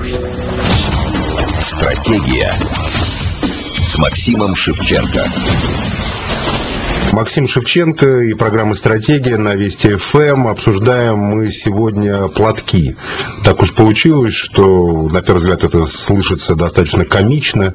Стратегия с Максимом Шевченко. Максим Шевченко и программа «Стратегия» на Вести ФМ. Обсуждаем мы сегодня платки. Так уж получилось, что, на первый взгляд, это слышится достаточно комично,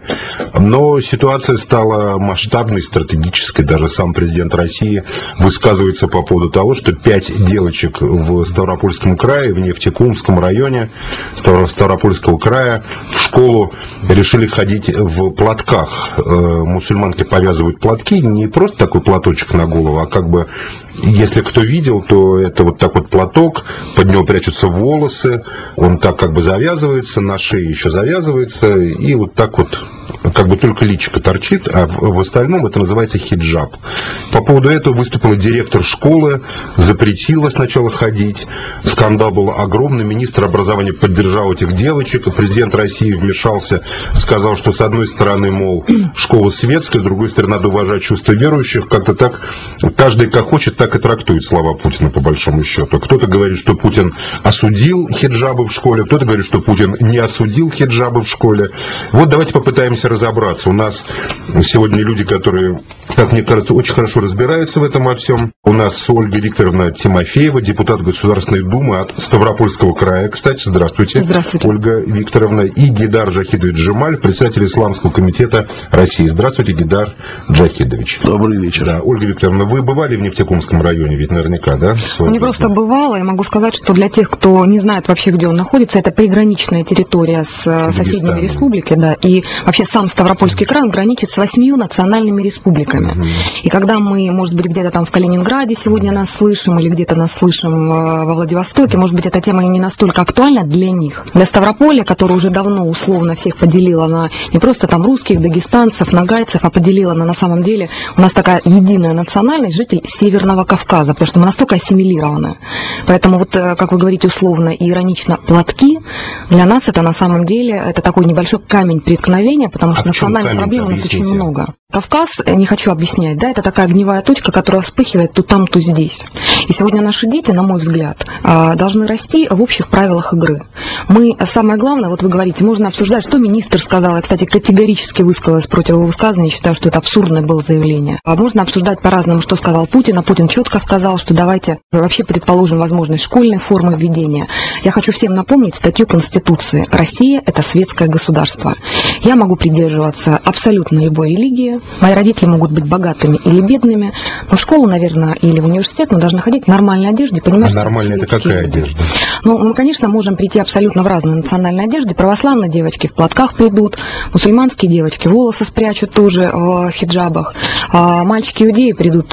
но ситуация стала масштабной, стратегической. Даже сам президент России высказывается по поводу того, что 5 девочек в Ставропольском крае, в Нефтекумском районе Ставропольского края в школу решили ходить в платках. Мусульманки повязывают платки, не просто такой платочек на голову, а как бы, если кто видел, то это вот так вот платок, под него прячутся волосы, он так как бы завязывается, на шее еще завязывается, и вот так вот как бы только личико торчит, а в остальном это называется хиджаб. По поводу этого выступила директор школы, запретила сначала ходить, скандал был огромный, министр образования поддержал этих девочек, и президент России вмешался, сказал, что с одной стороны, мол, школа светская, с другой стороны, надо уважать чувства верующих, как-то так, каждый как хочет, так и трактует слова Путина по большому счету. Кто-то говорит, что Путин осудил хиджабы в школе, кто-то говорит, что Путин не осудил хиджабы в школе. Вот давайте попытаемся разобраться. У нас сегодня люди, которые, как мне кажется, очень хорошо разбираются в этом во всем. У нас Ольга Викторовна Тимофеева, депутат Государственной Думы от Ставропольского края. Кстати, здравствуйте. Здравствуйте. Ольга Викторовна. И Гейдар Джахидович Джемаль, председатель Исламского комитета России. Здравствуйте, Гейдар Джахидович. Добрый вечер. Да, Ольга Викторовна, вы бывали в Нефтекумском районе, ведь наверняка, да? Не просто бывала, я могу сказать, что для тех, кто не знает вообще, где он находится, это приграничная территория с соседними республиками, да, и вообще сам Ставропольский край, он граничит с 8 национальными республиками. И когда мы, может быть, где-то там в Калининграде сегодня нас слышим, или где-то нас слышим во Владивостоке, может быть, эта тема не настолько актуальна для них. Для Ставрополя, которое уже давно условно всех поделила на не просто там русских, дагестанцев, нагайцев, а поделила на самом деле, у нас такая единая национальность жителей Северного Кавказа, потому что мы настолько ассимилированы. Поэтому вот, как вы говорите условно и иронично, платки, для нас это на самом деле, это такой небольшой камень преткновения, потому что национальных проблем у нас очень много. Кавказ, не хочу объяснять, да, это такая огневая точка, которая вспыхивает то там, то здесь. И сегодня наши дети, на мой взгляд, должны расти в общих правилах игры. Мы, самое главное, вот вы говорите, можно обсуждать, что министр сказал, я, кстати, категорически высказалась против его высказывания, считаю, что это абсурдное было заявление. Можно обсуждать по-разному, что сказал Путин, а Путин четко сказал, что давайте вообще предположим возможность школьной формы введения. Я хочу всем напомнить статью Конституции. Россия – это светское государство. Я могу придерживаться абсолютно любой религии, мои родители могут быть богатыми или бедными, но в школу, наверное, или в университет мы должны ходить в нормальной одежде. Понимаешь, нормальная это какая одежда? Ну, мы, конечно, можем прийти абсолютно в разной национальной одежде. Православные девочки в платках придут, мусульманские девочки волосы спрячут тоже в хиджабах, мальчики-иудеи придут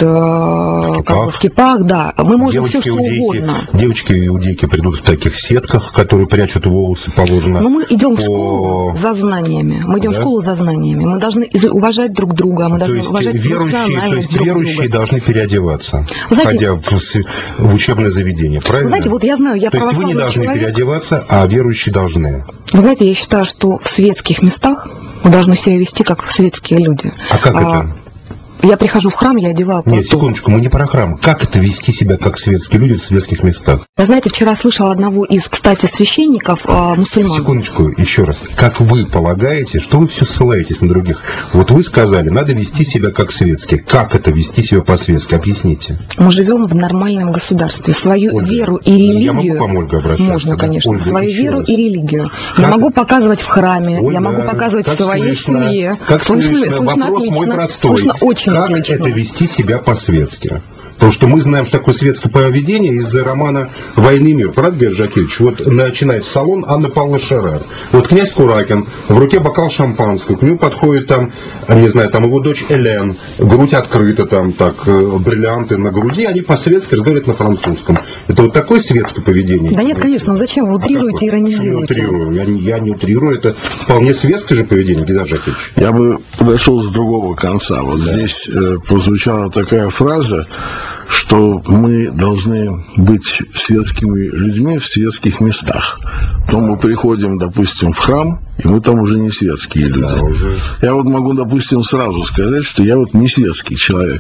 в кипах, да. Мы можем все, что угодно. Девочки-иудейки придут в таких сетках, которые прячут волосы, положено. Но мы идем в школу за знаниями. Мы идем в школу за знаниями. Мы должны уважать друг друга, мы должны уважать верующие, верующие должны переодеваться, ходя в учебное заведение, правильно? Знаете, вот я знаю, я православный вы не должны человек. Переодеваться, а верующие должны. Вы знаете, я считаю, что в светских местах мы должны себя вести как светские люди. А как это? Я прихожу в храм, я одеваю платок. Нет, секундочку, мы не про храм. Как это вести себя как светские люди в светских местах? Я, знаете, вчера слышала одного из, кстати, священников мусульман. Секундочку, еще раз. Как вы полагаете, что вы все ссылаетесь на других? Вот вы сказали, надо вести себя как светские. Как это вести себя по-светски? Объясните. Мы живем в нормальном государстве. Свою веру и религию... Я могу к вам, Ольга, обращаться? Можно, конечно. Ольга, свою веру раз. И религию. Я могу показывать в храме, Ольга, я могу показывать в своей семье. Как слышно, вопрос отлично. мой простой. Слышно очень как отлично. Это вести себя по-светски? Потому что мы знаем, что такое светское поведение из романа «Войны и мир». Правда, Гейдар Джахидович? Вот начинает салон Анна Павловна Шерер. Вот князь Куракин, в руке бокал шампанского, к нему подходит там, не знаю, там его дочь Элен, грудь открыта, там так, бриллианты на груди, они по-светски разговаривают на французском. Это вот такое светское поведение? Да нет, конечно, зачем вы утрируете, иронизируете? Я не утрирую, это вполне светское же поведение, Гейдар Джахидович. Я бы подошел с другого конца. Вот здесь прозвучала такая фраза, что мы должны быть светскими людьми в светских местах. То мы приходим, допустим, в храм, и мы там уже не светские люди. Я вот могу, допустим, сразу сказать, что я вот не светский человек.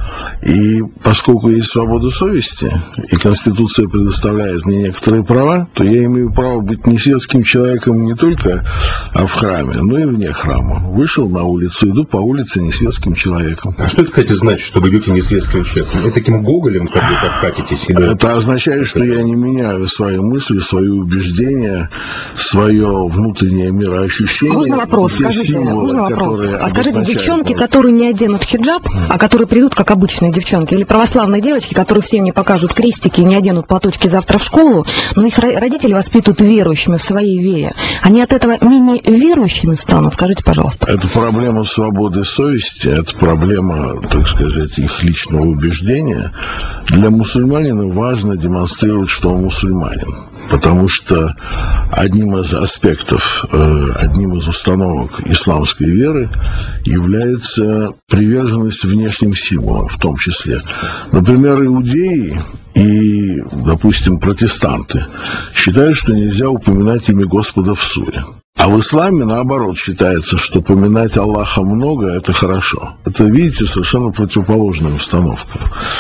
И поскольку есть свобода совести, и Конституция предоставляет мне некоторые права, то я имею право быть не светским человеком не только в храме, но и вне храма. Вышел на улицу, иду по улице не светским человеком. А что это, кстати, значит, что вы идете не светским человеком? Вы таким гоголем, как вы так катитесь? Это означает, что я не меняю свои мысли, свои убеждения, свое внутреннее мироощущение. Можно вопрос? Скажите, А скажите, девчонки, которые не оденут хиджаб, а которые придут как обычные девчонки, или православные девочки, которые всем не покажут крестики и не оденут платочки завтра в школу, но их родители воспитывают верующими в своей вере, они от этого менее верующими станут? Скажите, пожалуйста. Это проблема свободы совести, это проблема, так сказать, их личного убеждения. Для мусульманина важно демонстрировать, что он мусульманин. Потому что одним из аспектов, одним из установок исламской веры является приверженность внешним символам, в том числе. Например, иудеи и, допустим, протестанты считают, что нельзя упоминать имя Господа в суре. А в исламе, наоборот, считается, что поминать Аллаха много – это хорошо. Это, видите, совершенно противоположная установка.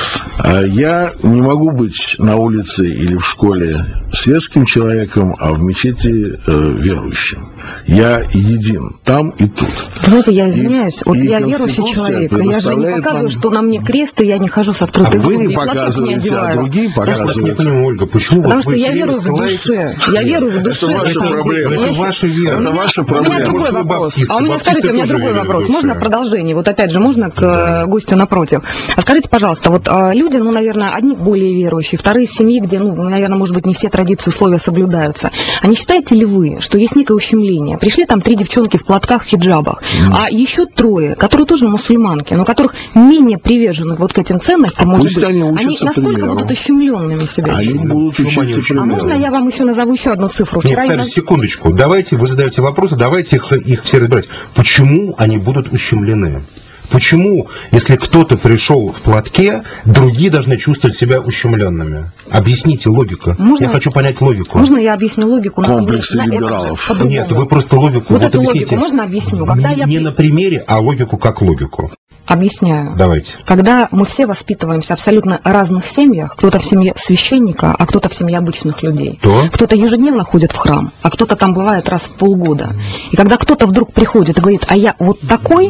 Я не могу быть на улице или в школе светским человеком, а в мечети верующим. Я един там и тут. Знаете, я извиняюсь, вот я верующий человек, я же не показываю, что на мне крест, и я не хожу с открытой грудью. Вы не показываете, а другие показывают. Я не понимаю, Ольга, почему? Потому что я верю в душе. Я верю в душе. Это ваша проблема. Это ваша вера. Это ваша проблема. У меня другой вопрос. А у меня, скажите, у меня другой вопрос. Можно продолжение? Вот опять же, можно к гостю напротив? А скажите, пожалуйста, вот люди, ну, наверное, одни более верующие, вторые в семье, где, ну, наверное, может быть, не все традиции, условия соблюдаются. А не считаете ли вы, что есть некое ущемление? Пришли там 3 девчонки в платках, в хиджабах, а еще 3, которые тоже мусульманки, но которых менее привержены вот к этим ценностям, может быть, они насколько будут ущемленными себя? Они будут учиться примеру. А можно я вам еще назову еще одну цифру? Нет, секундочку. Давайте, вы задаете вопросы, давайте их все разбирать. Почему они будут ущемлены? Почему, если кто-то пришел в платке, другие должны чувствовать себя ущемленными? Объясните логику. Я хочу понять логику. Можно я объясню логику? Комплексы либералов. Нет, вы просто логику. Вот эту логику можно объясню? Не на примере, а логику как логику. Объясняю. Давайте. Когда мы все воспитываемся в абсолютно разных семьях, кто-то в семье священника, а кто-то в семье обычных людей. Кто-то ежедневно ходит в храм, а кто-то там бывает раз в полгода. И когда кто-то вдруг приходит и говорит, а я вот такой,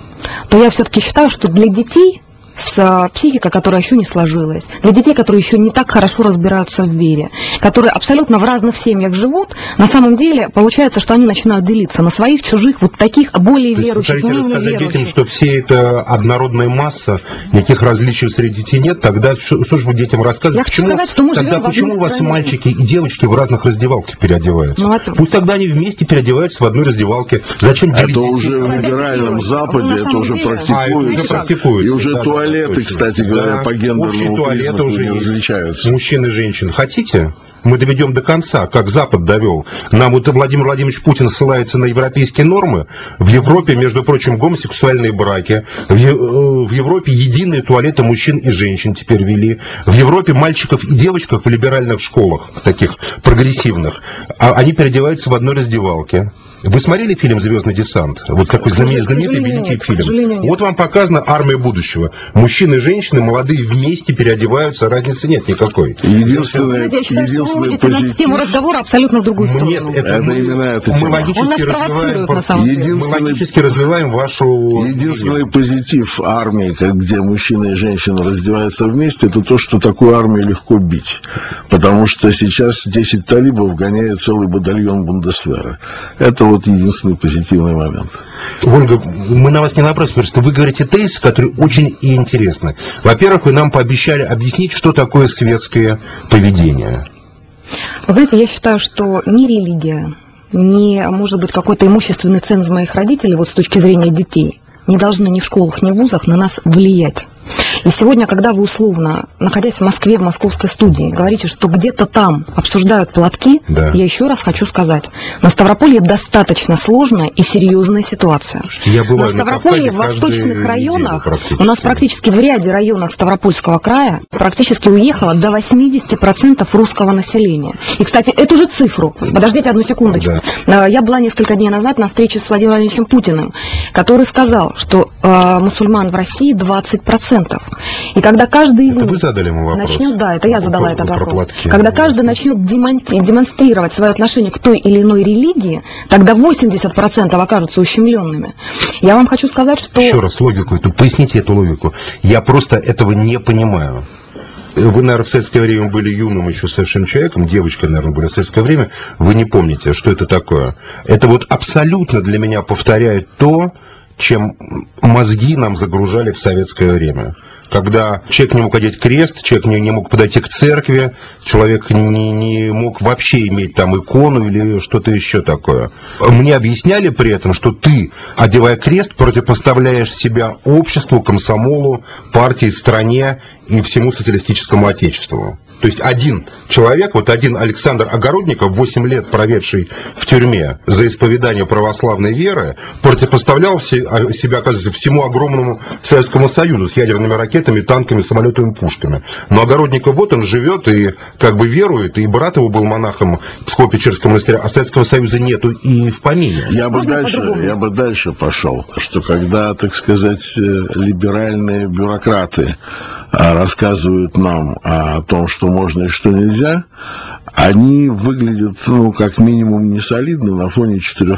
то я все-таки считаю, что для детей с психикой, которая еще не сложилась, для детей, которые еще не так хорошо разбираются в вере, которые абсолютно в разных семьях живут, на самом деле получается, что они начинают делиться на своих, чужих, вот таких более верующих, менее верующих. Детям, что все это однородная масса, никаких различий среди детей нет, тогда что же вы детям рассказываете? Почему у вас мальчики и девочки в разных раздевалках переодеваются? Пусть тогда они вместе переодеваются в одной раздевалке. Зачем делить? Это уже в либеральном Западе, это уже практикуется. И уже туалеты, кстати говоря, по гендерному признаку не различаются. Мужчин и женщин. Хотите? Мы доведем до конца, как Запад довел. Нам вот Владимир Владимирович Путин ссылается на европейские нормы. В Европе, между прочим, гомосексуальные браки. В Европе единые туалеты мужчин и женщин теперь ввели. В Европе мальчиков и девочков в либеральных школах, таких прогрессивных, они переодеваются в одной раздевалке. Вы смотрели фильм «Звездный десант»? Вот такой знаменитый великий фильм. Вот вам показана армия будущего. Мужчины и женщины, молодые, вместе переодеваются, разницы нет никакой. Единственное позитив. Тему разговора абсолютно в другую сторону. Нет, мы логически развиваем вашу... Единственный позитив армии, где мужчины и женщины раздеваются вместе, это то, что такую армию легко бить. Потому что сейчас 10 талибов гоняет целый батальон Бундесвера. Это вот единственный позитивный момент. Ольга, мы на вас не напросим, просто вы говорите тезис, который очень интересный. Во-первых, вы нам пообещали объяснить, что такое светское поведение. Вы знаете, я считаю, что ни религия, ни, может быть, какой-то имущественный ценз моих родителей, вот с точки зрения детей, не должны ни в школах, ни в вузах на нас влиять. И сегодня, когда вы условно, находясь в Москве, в московской студии, говорите, что где-то там обсуждают платки, я еще раз хочу сказать, на Ставрополье достаточно сложная и серьезная ситуация. На Ставрополье, в восточных районах, у нас практически в ряде районов Ставропольского края практически уехало до 80% русского населения. И, кстати, эту же цифру, подождите одну секундочку, я была несколько дней назад на встрече с Владимиром Владимировичем Путиным, который сказал, что мусульман в России 20%. И когда каждый из Это них вы задали ему вопрос? начнет, да, это я задала этот Про вопрос. платки. Когда каждый начнет демонстрировать свое отношение к той или иной религии, тогда 80% окажутся ущемленными. Я вам хочу сказать, что... Еще раз логику эту, поясните эту логику. Я просто этого не понимаю. Вы, наверное, в советское время были юным еще совершенно человеком, девочкой, наверное, были в советское время, вы не помните, что это такое. Это вот абсолютно для меня повторяет то, чем мозги нам загружали в советское время. Когда человек не мог одеть крест, человек не мог подойти к церкви, человек не мог вообще иметь там икону или что-то еще такое. Мне объясняли при этом, что ты, одевая крест, противопоставляешь себя обществу, комсомолу, партии, стране и всему социалистическому отечеству. То есть один человек, вот один Александр Огородников, 8 лет проведший в тюрьме за исповедание православной веры, противопоставлял себя, оказывается, всему огромному Советскому Союзу с ядерными ракетами, танками, самолетами, пушками. Но Огородников вот он живет и как бы верует, и брат его был монахом Псково-Печерского монастыря, а Советского Союза нету и в помине. Я бы дальше пошел, что когда, так сказать, либеральные бюрократы рассказывают нам о том, что можно и что нельзя, они выглядят, как минимум, несолидно на фоне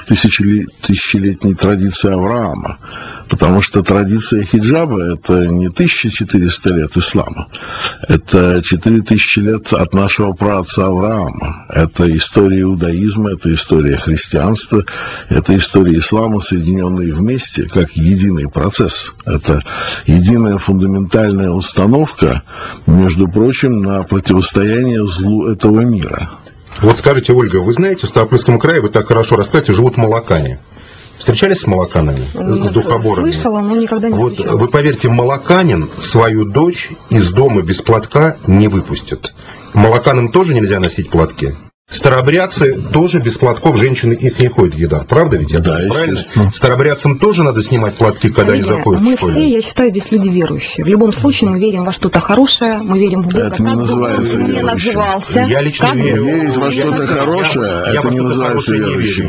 4000-летней традиции Авраама. Потому что традиция хиджаба – это не 1400 лет ислама. Это 4000 лет от нашего праотца Авраама. Это история иудаизма, это история христианства, это история ислама, соединенные вместе, как единый процесс. Это единая фундаментальная установка, между прочим, на противостояние злу этого мира. Вот скажите, Ольга, вы знаете, в Ставропольском крае, вы так хорошо рассказываете, живут молокане. Встречались с молоканами? С духоборами? Слышала, но никогда не встречалась. Вот вы поверьте, молоканин свою дочь из дома без платка не выпустит. Молоканам тоже нельзя носить платки? Старообрядцы тоже без платков, женщины их не ходят в Гейдар. Правда ведь? Да, правильно? Старообрядцам тоже надо снимать платки, когда они заходят в школу? Мы все, я считаю, здесь люди верующие. В любом случае мы верим во что-то хорошее, мы верим в Бога. Это не называется верующим. Я лично верю. Верить во что-то хорошее, это не называется верующим.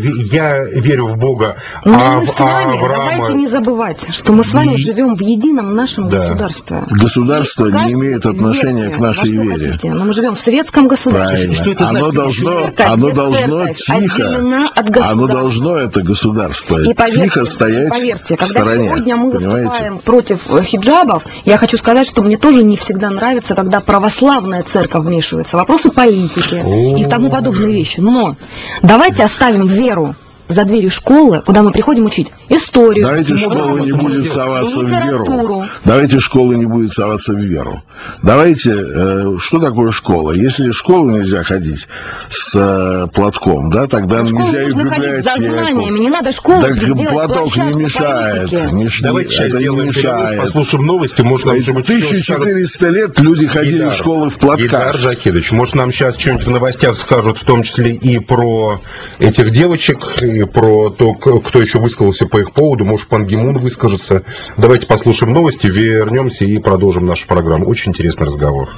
Я верю в Бога. Но мы с вами, давайте не забывать, что мы с вами живем в едином нашем государстве. Государство не имеет отношения к нашей вере. Но мы живем в советском государстве. Что это Оно должно это государство тихо стоять поверьте, в стороне. Когда сегодня мы выступаем против хиджабов, я хочу сказать, что мне тоже не всегда нравится, когда православная церковь вмешивается, вопросы политики и тому подобные вещи. Но давайте оставим веру за дверью школы, куда мы приходим учить историю. Давайте школа не будет соваться в веру. Давайте школа не будет соваться в веру. Давайте, что такое школа? Если в школу нельзя ходить с платком, да, тогда нельзя и в библиотеку. Не надо школу. Так платок не мешает. Давайте сейчас сделаем перерыв, послушаем новости. Может, нам 1400 лет люди ходили в школы в платках. Гейдар Жакедович, может, нам сейчас что-нибудь в новостях скажут, в том числе и про этих девочек, и про то, кто еще высказался по их поводу. Может, Пан Ги Мун выскажется. Давайте послушаем новости, вернемся и продолжим нашу программу. Очень интересный разговор.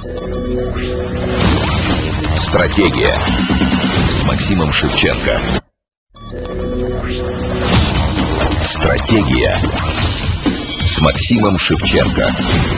Стратегия с Максимом Шевченко. Стратегия с Максимом Шевченко.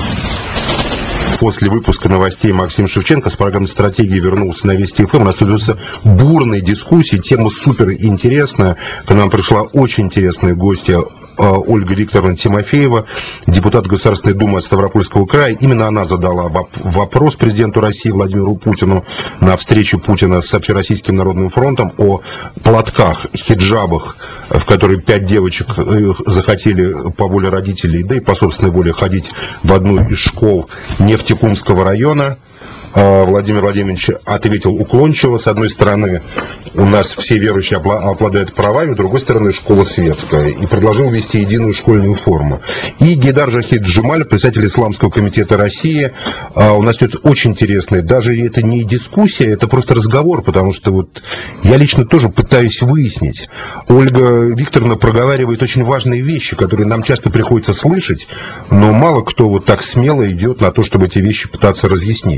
После выпуска новостей Максим Шевченко с программой «Стратегии» вернулся на Вести ФМ. У нас ведутся бурные дискуссии, тема супер интересная. К нам пришла очень интересная гостья Ольга Викторовна Тимофеева, депутат Государственной Думы от Ставропольского края. Именно она задала вопрос президенту России Владимиру Путину на встрече Путина с Общероссийским народным фронтом о платках, хиджабах, в которые 5 девочек захотели по воле родителей, да и по собственной воле ходить в одну из школ Нефтекумского района. Владимир Владимирович ответил уклончиво. С одной стороны, у нас все верующие обладают правами, с другой стороны, школа светская. И предложил ввести единую школьную форму. И Гейдар Жахид Джумаль, председатель Исламского комитета России, у нас идет очень интересный. Даже это не дискуссия, это просто разговор, потому что вот я лично тоже пытаюсь выяснить. Ольга Викторовна проговаривает очень важные вещи, которые нам часто приходится слышать, но мало кто вот так смело идет на то, чтобы эти вещи пытаться разъяснить.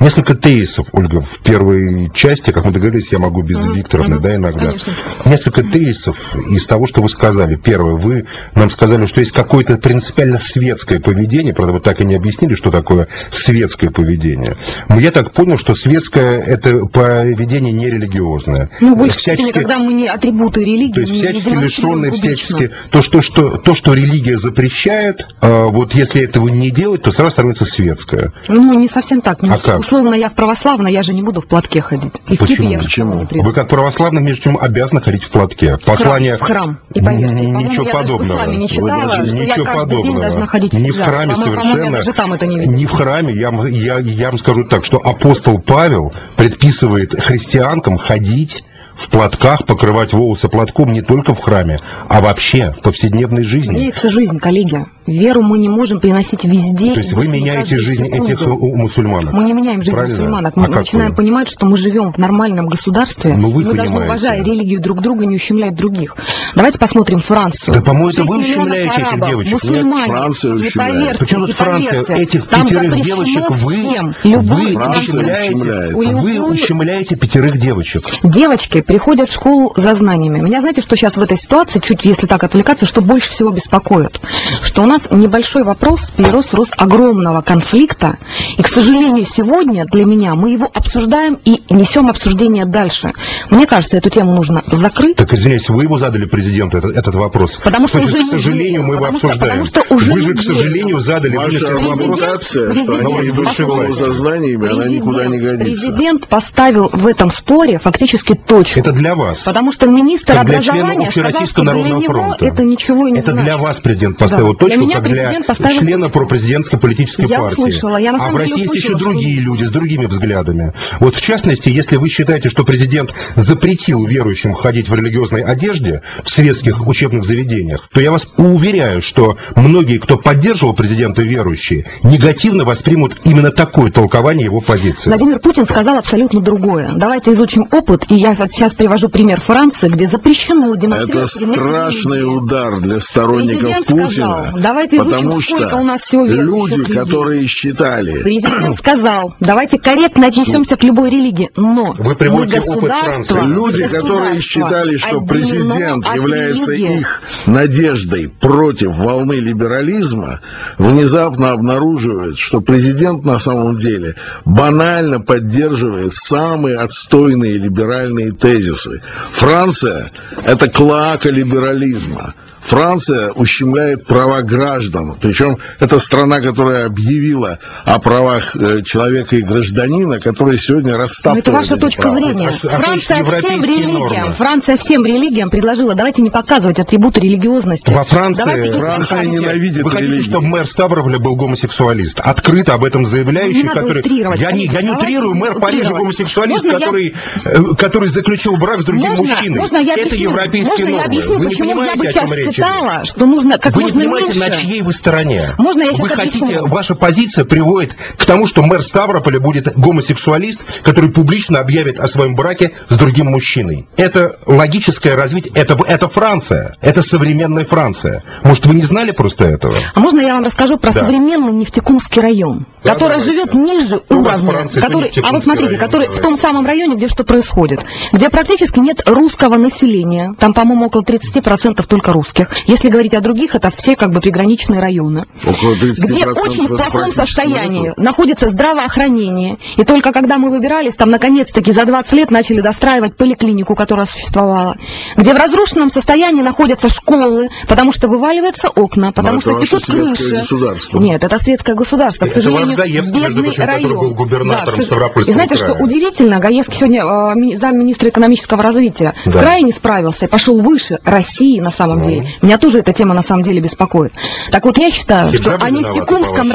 Несколько тезисов, Ольга, в первой части, как мы договорились, я могу без Викторовны, да, иногда. Конечно. Несколько тезисов из того, что вы сказали. Первое, вы нам сказали, что есть какое-то принципиально светское поведение, правда, вы так и не объяснили, что такое светское поведение. Но я так понял, что светское – это поведение нерелигиозное. Ну, больше всячески, когда мы не атрибуты религии, то есть всячески лишенные, публично. всячески то, что религия запрещает, вот если этого не делать, то сразу становится светское. Ну, не совсем так. А как? Условно, я православная, я же не буду в платке ходить. И почему? в Почему? Вы как православный, между чем, обязаны ходить в платке. Послание... В храм. И поверьте, ничего подобного. Я не читала, что я каждый день должна ходить в не в храме совершенно. Я даже там это не видела. Не в храме. Я вам скажу так, что апостол Павел предписывает христианкам ходить в платках, покрывать волосы платком не только в храме, а вообще в повседневной жизни. Меняется жизнь, коллеги. Веру мы не можем переносить везде. То есть вы меняете жизнь этих мусульманок? Мы не меняем жизнь мусульманок. Мы начинаем понимать, что мы живем в нормальном государстве. Мы должны, уважая религию друг друга, не ущемлять других. Давайте посмотрим Францию. Да, по-моему, это вы ущемляете этих девочек. Мусульмане. Франция ущемляет. Почему тут Франция? Этих 5 девочек вы ущемляете 5 девочек. Девочки приходят в школу за знаниями. Меня, знаете, что сейчас в этой ситуации, чуть если так отвлекаться, что больше всего беспокоит? Что у нас небольшой вопрос перерос в рост огромного конфликта. И, к сожалению, сегодня для меня мы его обсуждаем и несем обсуждение дальше. Мне кажется, эту тему нужно закрыть. Так, извините, вы его задали президенту, этот вопрос. Потому что уже, к сожалению, мы его обсуждаем. Вы же, к сожалению, задали вопрос, что они высшей власти за знаниями, она никуда не годится. Президент поставил в этом споре фактически точку. Это для вас. Потому что министр образования сказал, что для него это ничего не значит. Это для вас президент поставил точку, как для члена пропрезидентской политической партии. Услышала, а в России есть еще другие люди с другими взглядами. Вот в частности, если вы считаете, что президент запретил верующим ходить в религиозной одежде в светских учебных заведениях, то я вас уверяю, что многие, кто поддерживал президента верующие, негативно воспримут именно такое толкование его позиции. Владимир Путин сказал абсолютно другое. Давайте изучим опыт, и я сейчас привожу пример Франции, где запрещено демонстрировать. Это страшный удар для сторонников Путина, давайте потому что у нас всего люди, которые считали... Президент сказал, давайте корректно отнесемся к любой религии, но вы приводите опыт Франции. Люди, которые считали, что президент является их надеждой против волны либерализма, внезапно обнаруживают, что президент на самом деле банально поддерживает самые отстойные либеральные тезисы. Франция – это клоака либерализма. Франция ущемляет права граждан. Причем это страна, которая объявила о правах человека и гражданина, которые сегодня растаптывают. Это ваша точка зрения. Франция всем религиям предложила, давайте не показывать атрибуты религиозности. Во Франции Франция ненавидит религию. Вы хотите, чтобы мэр Ставрополя был гомосексуалист? Открыто об этом заявляющий, который... Я не утрирую, мэр Парижа гомосексуалист, который заключил брак с другим мужчиной. Это европейские нормы. Вы не понимаете, о чем речь? Что нужно как вы можно не понимаете, меньше. На чьей вы стороне? Можно я вы сейчас хотите, объясню? Ваша позиция приводит к тому, что мэр Ставрополя будет гомосексуалист, который публично объявит о своем браке с другим мужчиной. Это логическое развитие, это Франция, это современная Франция. Может, вы не знали просто этого? А можно я вам расскажу про современный Нефтекумский район, который живет ниже уровня, а вот смотрите, который в том самом районе, где что происходит, где практически нет русского населения, там, по-моему, около 30% только русских. Если говорить о других, это все как бы приграничные районы, где очень в плохом состоянии находится здравоохранение. И только когда мы выбирались, там наконец-таки за 20 лет начали достраивать поликлинику, которая существовала, где в разрушенном состоянии находятся школы, потому что вываливаются окна, потому что текут крыши. Нет, это светское государство, к сожалению, бедный район. Который был губернатором Ставропольского И знаете, края. что удивительно, Гаевский сегодня замминистра экономического развития в крае не справился, пошел выше России на самом деле. Меня тоже эта тема на самом деле беспокоит. Так вот, я считаю, что о Нефтекумском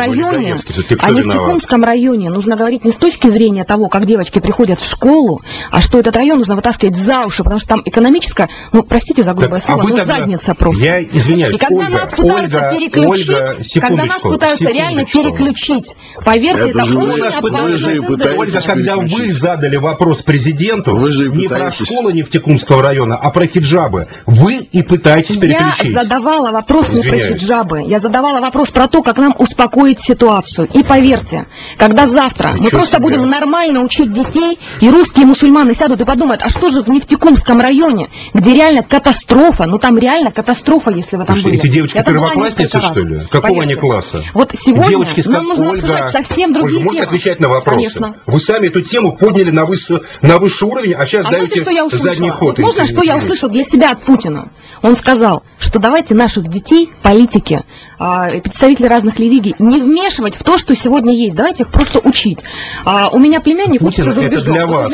районе нужно говорить не с точки зрения того, как девочки приходят в школу, а что этот район нужно вытаскивать за уши, потому что там экономическая, ну, простите за грубое слово, но задница просто. Я извиняюсь, и когда нас пытаются переключить, когда нас пытаются реально переключить Поверьте, это же очень опасно. Ольга, когда вы задали вопрос президенту не про школы Нефтекумского района, а про хиджабы, вы и пытаетесь переключить. Я задавала вопрос не про хиджабы, я задавала вопрос про то, как нам успокоить ситуацию. И поверьте, когда завтра мы просто будем нормально учить детей, и русские мусульманы сядут и подумают, а что же в Нефтекумском районе, где реально катастрофа, ну там реально катастрофа, если вы там были. Эти девочки первоклассницы, что ли? Какого они класса? Вот сегодня девочки, нам нужно обсуждать совсем другие темы. Можете отвечать на вопросы? Конечно. Вы сами эту тему подняли на высший уровень, а сейчас даете задний ход. Можно, что я услышал для себя от Путина? Он сказал, что давайте наших детей, политики, представители разных религий, не вмешивать в то, что сегодня есть. Давайте их просто учить. У меня племянник учится за рубежом. Это для вас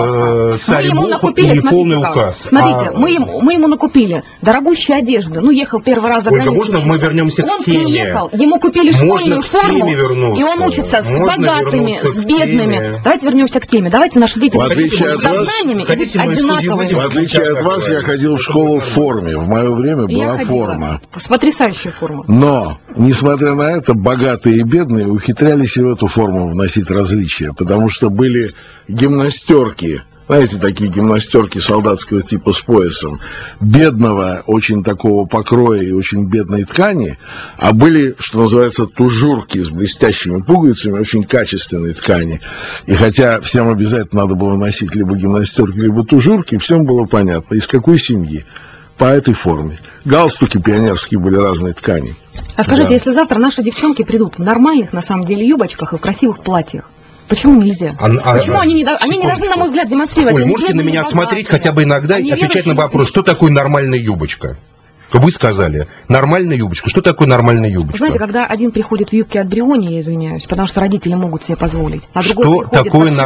царь Бог и полный указ. Смотрите, мы ему накупили дорогущие одежды. Ну, ехал первый раз за границу. Ольга, можно мы вернемся к теме? Он приехал, ему купили школьную форму, и он учится с богатыми, с бедными. Давайте вернемся к теме. Давайте наши дети с знаниями идут одинаковые. В отличие от вас, я ходил в школу в форме. В мое время была форма. Потрясающая форма. Но, несмотря на это, богатые и бедные ухитрялись и в эту форму вносить различия, потому что были гимнастерки, знаете, такие гимнастерки солдатского типа с поясом, бедного, очень такого покроя и очень бедной ткани, а были, что называется, тужурки с блестящими пуговицами, очень качественной ткани. И хотя всем обязательно надо было носить либо гимнастерки, либо тужурки, всем было понятно, из какой семьи. По этой форме. Галстуки пионерские были разной ткани. А скажите, если завтра наши девчонки придут в нормальных, на самом деле, юбочках и в красивых платьях, почему нельзя? Почему они не должны, на мой взгляд, демонстрировать? Оль, можете на меня смотреть хотя бы иногда и отвечать на вопрос, что такое нормальная юбочка? Вы сказали, нормальная юбочка. Что такое нормальная юбочка? Знаете, когда один приходит в юбке от Бриони, я извиняюсь, потому что родители могут себе позволить, а другой что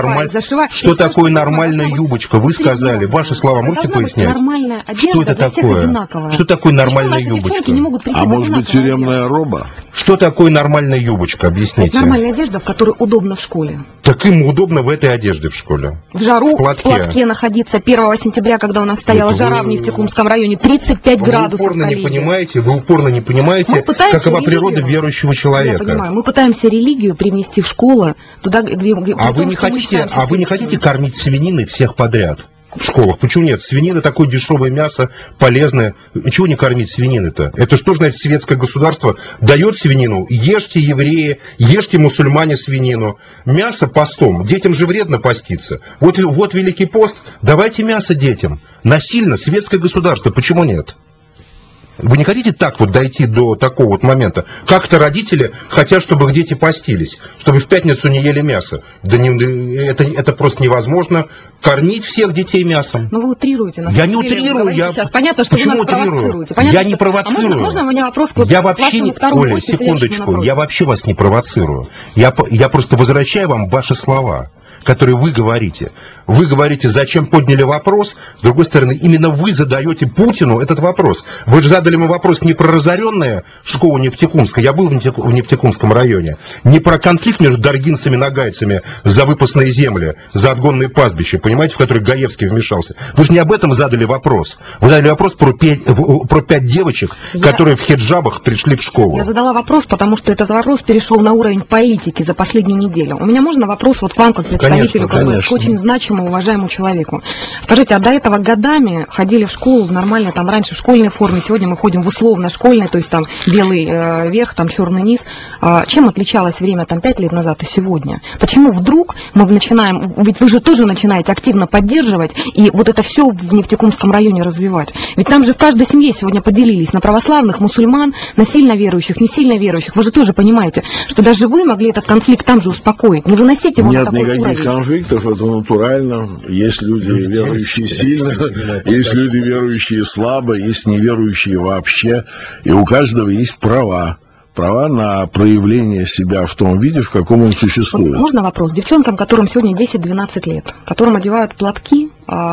такое нормальная юбочка? Вы сказали, ваши слова можете пояснять? Нормальная одежда, что это такое? Что такое нормальная юбочка? А может быть, тюремная роба? Что такое нормальная юбочка? Объясните. Это нормальная одежда, в которой удобно в школе. Так им удобно в этой одежде в школе. В жару, в платке находиться 1 сентября, когда у нас стояла жара в Нефтекумском районе, 35 градусов. Вы упорно не понимаете, какова природа верующего человека. Я понимаю, мы пытаемся религию привнести в школы, туда, где вы не хотите кормить свининой всех подряд? В школах. Почему нет? Свинина такое дешевое мясо, полезное. Чего не кормить свинины-то? Это что значит светское государство дает свинину? Ешьте, евреи, ешьте, мусульмане, свинину. Мясо постом. Детям же вредно поститься. Вот Великий пост. Давайте мясо детям. Насильно светское государство. Почему нет? Вы не хотите так вот дойти до такого вот момента? Как-то родители хотят, чтобы их дети постились, чтобы в пятницу не ели мясо. Да это просто невозможно. Кормить всех детей мясом. Ну вы утрируете. Я не утрирую. Сейчас понятно, что почему вы нас провоцируете. Я не провоцирую. Можно у меня вопрос к я вообще не... Оля, секундочку. Я вообще вас не провоцирую. Я просто возвращаю вам ваши слова, которые вы говорите. Вы говорите, зачем подняли вопрос. С другой стороны, именно вы задаете Путину этот вопрос. Вы же задали ему вопрос не про разоренную школу Нефтекумска, я был в Нефтекумском районе, не про конфликт между даргинцами и нагайцами за выпасные земли, за отгонные пастбища, понимаете, в который Гаевский вмешался. Вы же не об этом задали вопрос. Вы задали вопрос про 5 девочек, которые в хиджабах пришли в школу. Я задала вопрос, потому что этот вопрос перешел на уровень политики за последнюю неделю. У меня можно вопрос вот к вам, как представителю, к очень значимому, уважаемому человеку. Скажите, а до этого годами ходили в школу в нормальной, там раньше в школьной форме, сегодня мы ходим в условно-школьной, то есть там белый верх, там черный низ. Чем отличалось время там 5 лет назад и сегодня? Почему вдруг мы начинаем, ведь вы же тоже начинаете активно поддерживать и вот это все в Нефтекумском районе развивать? Ведь там же в каждой семье сегодня поделились на православных, мусульман, на сильно верующих, не сильно верующих. Вы же тоже понимаете, что даже вы могли этот конфликт там же успокоить. Не выносите его на такой уровень. Нет никаких конфликтов, это натурально. Есть люди, верующие сильно, есть люди, верующие слабо, есть неверующие вообще. И у каждого есть права. Права на проявление себя в том виде, в каком он существует. Можно вопрос? Девчонкам, которым сегодня 10-12 лет, которым одевают платки,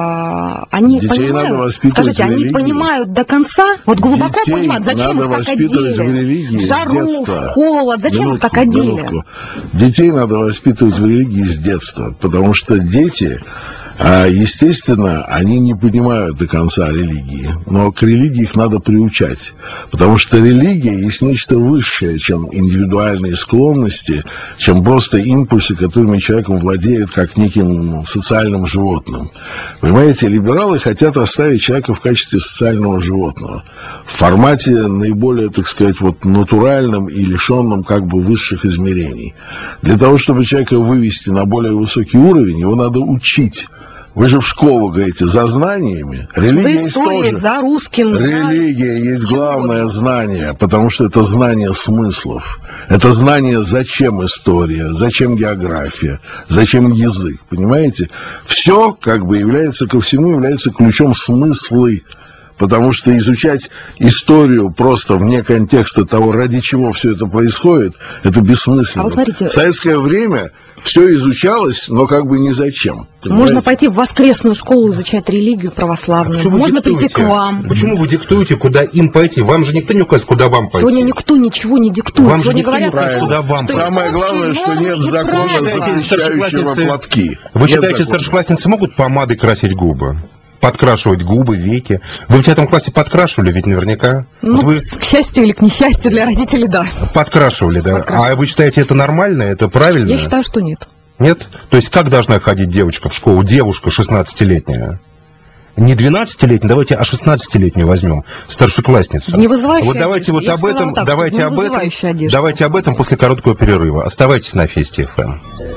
они детей понимают, надо воспитывать скажите, они понимают до конца, вот глубоко детей понимают, зачем их так одели? Жару, холод, зачем их так одели? Детей надо воспитывать в религии с детства, потому что дети Естественно, они не понимают до конца религии, но к религии их надо приучать, потому что религия есть нечто высшее, чем индивидуальные склонности, чем просто импульсы, которыми человеком владеет как неким социальным животным. Понимаете, либералы хотят оставить человека в качестве социального животного, в формате наиболее, так сказать, вот натуральном и лишенном как бы высших измерений. Для того, чтобы человека вывести на более высокий уровень, его надо учить. Вы же в школу говорите за знаниями. Религия есть тоже. За русским. Религия есть главное знание, потому что это знание смыслов. Это знание, зачем история, зачем география, зачем язык. Понимаете? Все как бы является, ко всему является ключом смыслы. Потому что изучать историю просто вне контекста того, ради чего все это происходит, это бессмысленно. А вот смотрите, в советское время все изучалось, но как бы ни зачем. Понимаете? Можно пойти в воскресную школу изучать религию православную. Можно прийти к вам. Почему вы диктуете, куда им пойти? Вам же никто не указывает, куда вам пойти. Сегодня никто ничего не диктует. Вам же никто не говорит, куда вам пойти. Самое главное, что нет закона, запрещающего платки. Вы считаете, старшеклассницы могут помадой красить губы? Подкрашивать губы, веки. Вы в 9 классе подкрашивали ведь наверняка? Ну, вот вы... к счастью или к несчастью для родителей, да. Подкрашивали, да. А вы считаете, это нормально, это правильно? Я считаю, что нет. Нет? То есть как должна ходить девочка в школу? Девушка 16-летняя. Не 12-летнюю, давайте 16-летнюю возьмем, старшеклассницу. Не вызывающая вот давайте одежда. вот об этом, так, давайте об этом после короткого перерыва. Оставайтесь на Вести ФМ.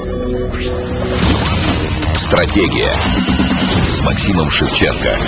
Стратегия с Максимом Шевченко.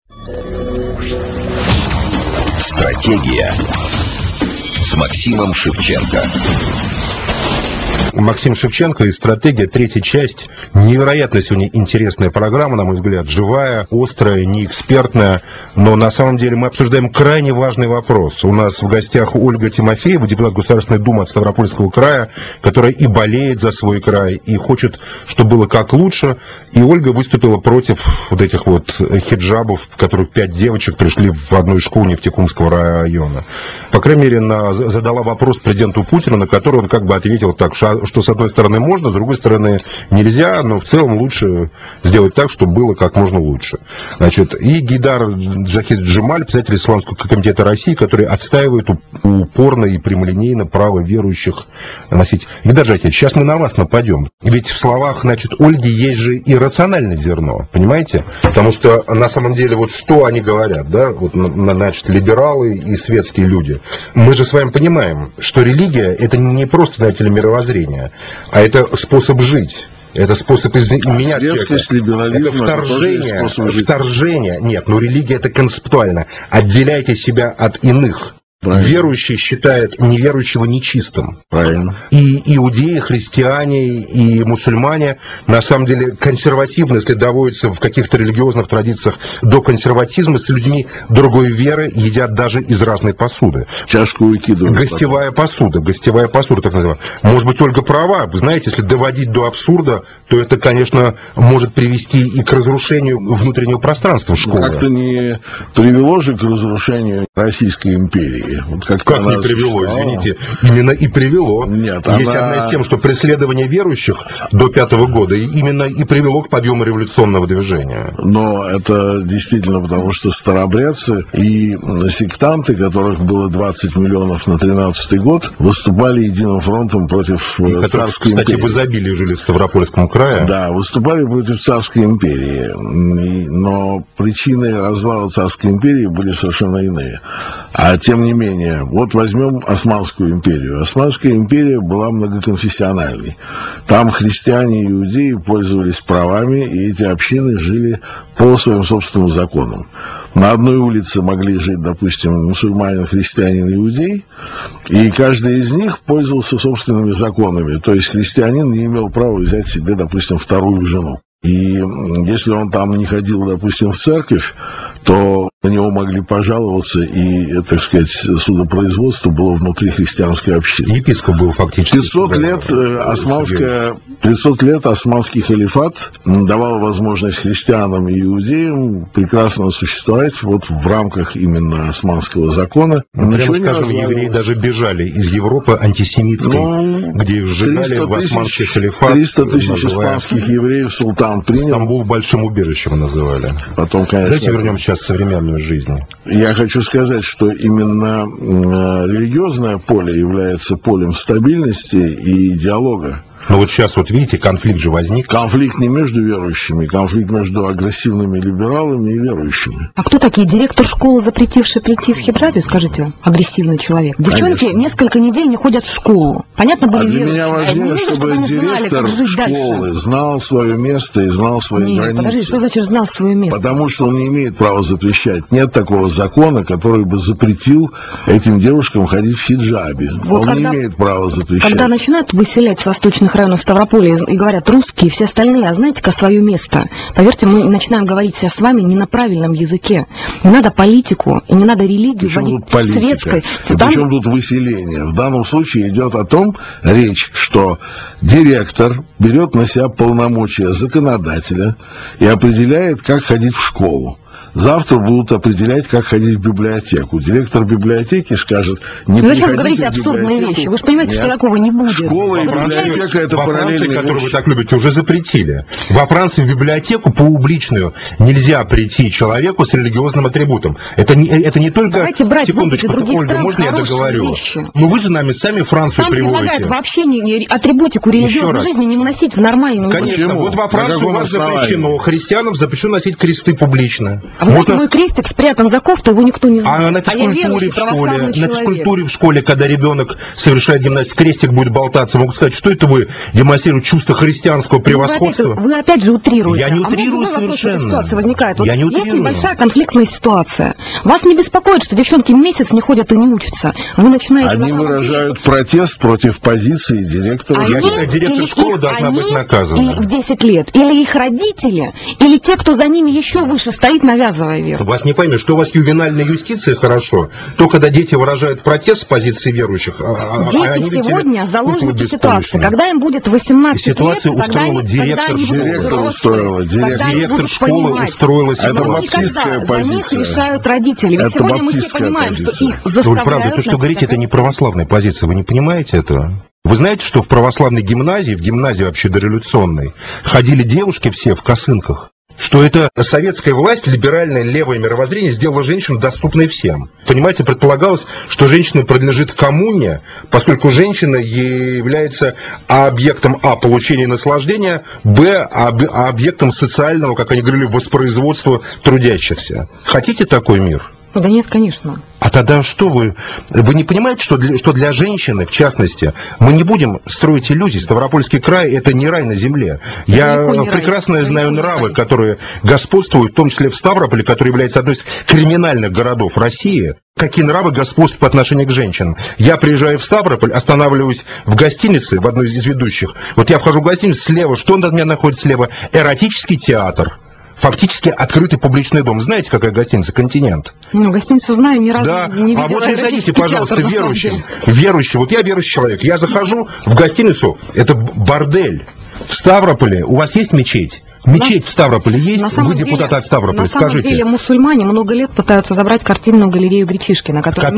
Стратегия с Максимом Шевченко. Максим Шевченко и «Стратегия», третья часть. Невероятно сегодня интересная программа, на мой взгляд, живая, острая, неэкспертная, но на самом деле мы обсуждаем крайне важный вопрос. У нас в гостях Ольга Тимофеева, депутат Государственной Думы от Ставропольского края, которая и болеет за свой край, и хочет, чтобы было как лучше. И Ольга выступила против вот этих вот хиджабов, в которых 5 девочек пришли в одну из школ Нефтекумского района. По крайней мере, задала вопрос президенту Путину, на который он как бы ответил так, что с одной стороны можно, с другой стороны нельзя, но в целом лучше сделать так, чтобы было как можно лучше. Значит, и Гейдар Джахид Джемаль, председатель Исламского комитета России, который отстаивает упорно и прямолинейно право верующих носить. Гейдар Джахид, сейчас мы на вас нападем. Ведь в словах, значит, Ольги есть же и рациональное зерно, понимаете? Потому что на самом деле вот что они говорят, да, вот, значит, либералы и светские люди. Мы же с вами понимаем, что религия это не просто, знаете ли, мировоззрение, а это способ жить. Это способ менять человека. Это вторжение. Нет, но религия это концептуально. Отделяйте себя от иных. Правильно. Верующий считает неверующего нечистым. Правильно. И иудеи, христиане, и мусульмане на самом деле консервативны, если доводятся в каких-то религиозных традициях до консерватизма, с людьми другой веры едят даже из разной посуды. Чашку выкидывают. Гостевая посуда, так называемая. Может быть, Ольга права. Вы знаете, если доводить до абсурда, то это, конечно, может привести и к разрушению внутреннего пространства школы. Как-то не привело же к разрушению Российской империи. Вот как не привело, извините. Именно и привело. Нет, есть одна из тем, что преследование верующих до 5-го года именно и привело к подъему революционного движения. Но это действительно потому, что старообрядцы и сектанты, которых было 20 миллионов на 13-й год, выступали единым фронтом против царской империи. Кстати, в изобилии жили в Ставропольском крае. Да, выступали против царской империи. Но причины развала царской империи были совершенно иные. А тем не менее, вот возьмем Османскую империю. Османская империя была многоконфессиональной. Там христиане и иудеи пользовались правами, и эти общины жили по своим собственным законам. На одной улице могли жить, допустим, мусульманин, христианин и иудей, и каждый из них пользовался собственными законами. То есть христианин не имел права взять себе, допустим, вторую жену. И если он там не ходил, допустим, в церковь, то на него могли пожаловаться, и, так сказать, судопроизводство было внутри христианской общины. Епископ был фактически. 500 лет османский халифат давал возможность христианам и иудеям прекрасно существовать вот в рамках именно османского закона. Прямо скажем, евреи даже бежали из Европы антисемитской, где их сжигали в османский халифат. 300 тысяч испанских евреев султан принял. Стамбул большим убежищем называли. Потом, конечно... Давайте вернем сейчас в современную жизнь. Я хочу сказать, что именно религиозное поле является полем стабильности и диалога. Но вот сейчас, вот видите, конфликт же возник. Конфликт не между верующими, конфликт между агрессивными либералами и верующими. А кто такие? Директор школы, запретивший прийти в хиджабе, скажите? Агрессивный человек. Девчонки несколько недель не ходят в школу. Понятно, были верующие. Для меня важнее, чтобы директор школы знал свое место и знал свои границы. Подожди, что значит знал свое место? Потому что он не имеет права запрещать. Нет такого закона, который бы запретил этим девушкам ходить в хиджабе. Вот он не имеет права запрещать. Когда начинают выселять с восточных районов Ставрополя и говорят русские, все остальные, а знаете-ка свое место. Поверьте, мы начинаем говорить сейчас с вами не на правильном языке. Не надо политику и не надо религию вводить светской. Причем тут выселение? В данном случае идет о том речь, что директор берет на себя полномочия законодателя и определяет, как ходить в школу. Завтра будут определять, как ходить в библиотеку. Директор библиотеки скажет, не приходите в библиотеку. Зачем вы говорите абсурдные вещи? Вы же понимаете, что такого не будет. Школа и библиотека — это параллельные вещи. Которую вы так любите, уже запретили. Во Франции в библиотеку публичную нельзя прийти человеку с религиозным атрибутом. Это не только... Давайте брать секундочку, Ольга, можно я договорю? Ну вы же нами сами Францию приводите. Нам предлагают вообще атрибутику религиозной жизни не вносить в нормальную... Конечно, вот во Франции у вас запрещено, христианам запрещено носить кресты публично. Вот мой крестик спрятан за кофту, его никто не знает. А на физкультуре в школе, когда ребенок совершает гимнастику, крестик будет болтаться, могут сказать, что это вы демонстрируете чувство христианского превосходства? Вы опять же утрируете. Я не утрирую совершенно. Ситуация возникает. Я не утрирую. Есть небольшая конфликтная ситуация. Вас не беспокоит, что девчонки месяц не ходят и не учатся. Вы начинаете... Они выражают протест против позиции директора. Я считаю, директор школы должна быть наказана. Или в 10 лет. Или их родители, или те, кто за ними еще выше стоит, навязывая веру. Вас не поймешь, что у вас ювенальная юстиция хорошо, то когда дети выражают протест с позиции верующих, дети сегодня заложники ситуации. Когда им будет 18 ситуацию лет, устроила директор школы, устроила это баптистская позиция. За них решают родители. Ведь сегодня мы все понимаем, что их заставляют... Правда, то, что говорите, это не православная позиция. Вы не понимаете этого? Вы знаете, что в православной гимназии, в гимназии вообще дореволюционной, ходили девушки все в косынках? Что это советская власть, либеральное левое мировоззрение сделала женщину доступной всем. Понимаете, предполагалось, что женщина принадлежит коммуне, поскольку женщина является объектом получения наслаждения, объектом социального, как они говорили, воспроизводства трудящихся. Хотите такой мир? Да нет, конечно. А тогда что вы не понимаете, что для женщины, в частности, мы не будем строить иллюзий? Ставропольский край — это не рай на земле. Я прекрасно знаю нравы, которые господствуют, в том числе в Ставрополе, который является одной из криминальных городов России. Какие нравы господствуют по отношению к женщинам? Я приезжаю в Ставрополь, останавливаюсь в гостинице, в одной из ведущих. Вот я вхожу в гостиницу, слева, что от меня находится слева? Эротический театр. Фактически открытый публичный дом. Знаете, какая гостиница? «Континент». Ну, гостиницу знаю, ни разу не видела. А вот зайдите, пожалуйста, верующий. Вот я верующий человек. Я захожу в гостиницу, это бордель. В Ставрополе у вас есть мечеть? Мечеть в Ставрополе есть? Вы депутат от Ставрополя, скажите. На самом деле мусульмане много лет пытаются забрать картинную галерею Гречишкина, которая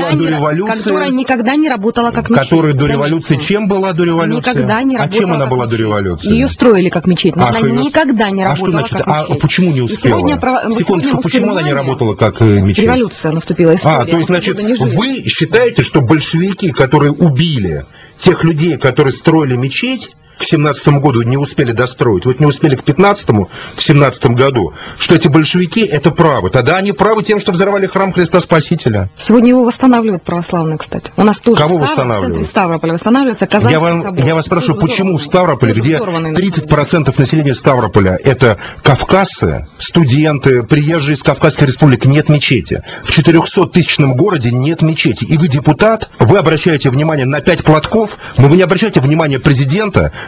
никогда не работала как мечеть. Которая до революции чем была до революции? Никогда не работала. А чем она была до революции? Ее строили как мечеть, но она никогда не работала как мечеть. А почему не успела? Секундочку, почему она не работала как мечеть? Революция наступила, история. То есть, значит, вы считаете, что большевики, которые убили тех людей, которые строили мечеть, к 17-му году не успели достроить, вот не успели к 15-му, в 17-м году, что эти большевики это правы. Тогда они правы тем, что взорвали храм Христа Спасителя. Сегодня его восстанавливают православные, кстати. У нас тоже кого восстанавливают? В центре Ставрополя восстанавливается Казанский собор. Я вас спрашиваю, почему в Ставрополе, где 30% населения Ставрополя это кавказцы, студенты, приезжие из Кавказской республики, нет мечети. В 400-тысячном городе нет мечети. И вы депутат, вы обращаете внимание на 5 платков, но вы не обращаете внимания президента,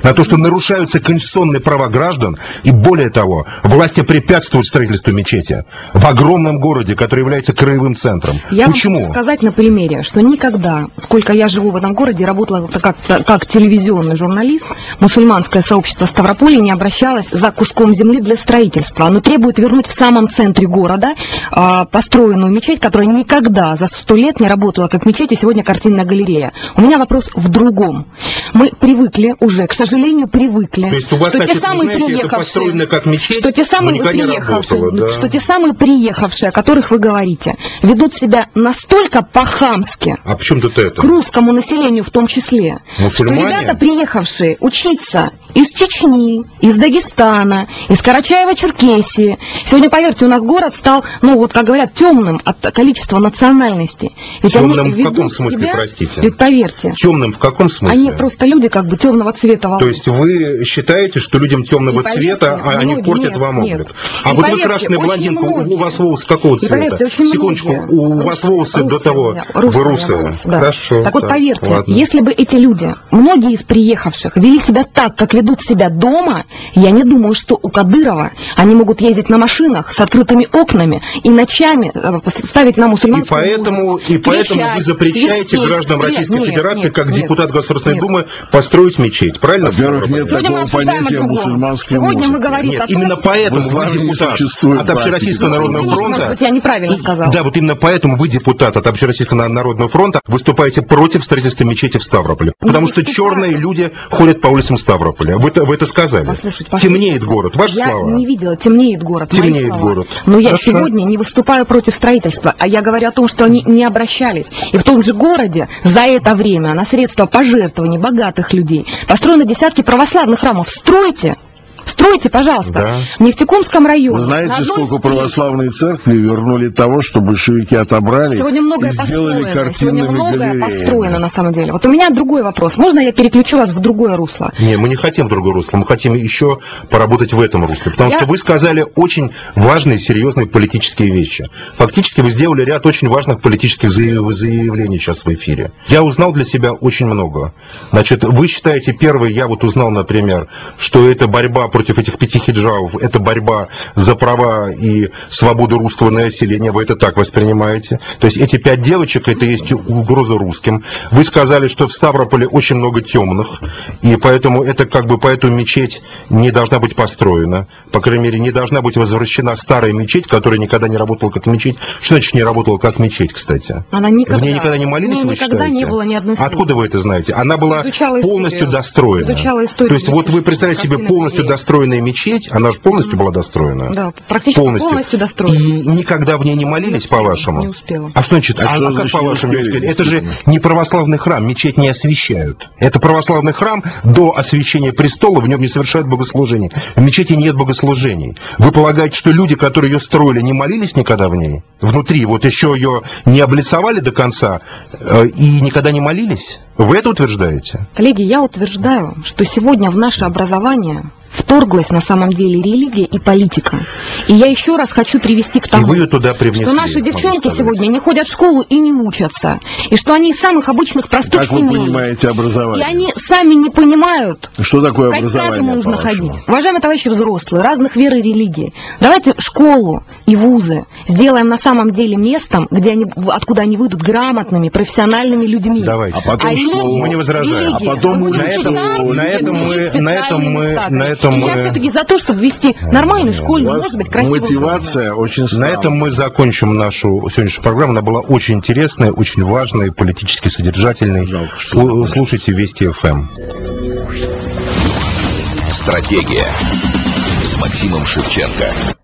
на то, что нарушаются конституционные права граждан, и более того, власти препятствуют строительству мечети в огромном городе, который является краевым центром. Я Почему? могу сказать на примере, что никогда, сколько я живу в этом городе, работала как телевизионный журналист, мусульманское сообщество Ставрополя не обращалось за куском земли для строительства. Оно требует вернуть в самом центре города построенную мечеть, которая никогда за 100 лет не работала как мечеть, и сегодня картинная галерея. У меня вопрос в другом. Мы привыкли уже, к сожалению, привыкли, то есть у вас, что значит, те самые знаете, это построено как мечеть, что те самые приехавшие, да? что те самые приехавшие, о которых вы говорите, ведут себя настолько по-хамски А почему тут это? к русскому населению в том числе, Мусульмане? что ребята, приехавшие учиться из Чечни, из Дагестана, из Карачаева-Черкесии. Сегодня, поверьте, у нас город стал, ну вот как говорят, темным от количества национальностей. Ведь темным они в каком ведут смысле, себя, простите? ведь поверьте, Темным в каком смысле? они просто люди как бы темного цвета волос. То есть вы считаете, что людям темного И поверьте, цвета, они многие, портят нет, вам нет. облик? И А вот вы поверьте, красная очень блондинка, многие. у вас волосы какого И цвета? поверьте, очень Секундочку, многие. у вас волосы до того, вы русые. Да. Хорошо. Так вот, поверьте, ладно. если бы эти люди, многие из приехавших, вели себя так, как ведут себя дома, я не думаю, что у Кадырова они могут ездить на машинах с открытыми окнами и ночами ставить на мусульманскую И поэтому вы запрещаете гражданам Российской Федерации, как депутат Государственной Думы, построить мечеть. Правильно? Во-первых, нет Сегодня мы такого обсуждаем понятия о другом. мусульманской Сегодня мы музыки. говорим Нет, о том, именно поэтому В вы исламе не депутат существует от Общероссийского практики. народного Может фронта. быть, я неправильно сказала. Да, вот именно поэтому вы, депутат от Общероссийского народного фронта, выступаете против строительства мечети в Ставрополе. Потому что черные люди ходят по улицам Ставрополя. Вы это сказали. Послушайте. Темнеет город. Ваши Я слова. не видела, темнеет город. мои Темнеет слова. город. Но я Хорошо. сегодня не выступаю против строительства, а я говорю о том, что они не обращались. И в том же городе за это время на средства пожертвований богатых людей построены десятки православных храмов. Стройте, пожалуйста. Да. В Нефтекумском районе. Вы на знаете, одной сколько из православные церкви вернули того, что большевики отобрали Сегодня многое и сделали построено. Сегодня картинными многое галереями? построено на самом деле. Вот у меня другой вопрос. Можно я переключу вас в другое русло? Не, мы не хотим в другое русло, мы хотим еще поработать в этом русле. Потому что вы сказали очень важные, серьезные политические вещи. Фактически вы сделали ряд очень важных политических заявлений сейчас в эфире. Я узнал для себя очень много. Значит, вы считаете, первый, я вот узнал, например, что это борьба против этих 5 хиджабов, это борьба за права и свободу русского населения, вы это так воспринимаете? То есть эти 5 девочек, это есть угроза русским. Вы сказали, что в Ставрополе очень много темных, и поэтому это как бы поэтому мечеть не должна быть построена. По крайней мере, не должна быть возвращена старая мечеть, которая никогда не работала как мечеть. Что значит не работала как мечеть, кстати? Она никогда. В ней никогда не молились, вы никогда считаете? не было ни одной службы. Откуда вы это знаете? Она была Изучала полностью историю. достроена. Изучала историю. То есть вот вы представляете себе Картины полностью галереи. достроенная мечеть, она же полностью была достроена? Да, практически полностью достроена. И никогда в ней не молились, по-вашему? Не успела. А что значит? А что как значит по-вашему не не успели? успели? Это же не православный храм, мечеть не освящают. Это православный храм, до освящения престола в нем не совершают богослужений. В мечети нет богослужений. Вы полагаете, что люди, которые ее строили, не молились никогда в ней? Внутри, вот еще ее не облицовали до конца и никогда не молились? Вы это утверждаете? Коллеги, я утверждаю, что сегодня в наше образование вторглась на самом деле религия и политика. И я еще раз хочу привести к тому, вы ее туда привнесли, что наши могу девчонки сказать. сегодня не ходят в школу и не учатся. И что они из самых обычных простых Как вы семей. понимаете И образование? они сами не понимают, Что такое какая образование, ему нужно по-вашему? ходить. Уважаемые товарищи взрослые, разных вер и религий, давайте школу и вузы сделаем на самом деле местом, откуда они выйдут грамотными, профессиональными людьми. Давайте. А потом религия, школу. Мы не возражаем. религия, А потом мы будем на этом- читать, на этом мы- специальные на этом места. мы- Я все-таки за то, чтобы ввести нормальный У школьный, вас может быть, красивый мотивация очень На странная. этом мы закончим нашу сегодняшнюю программу. Она была очень интересная, очень важная, политически содержательной. Жалко, что Слушайте Вести ФМ. Стратегия с Максимом Шевченко.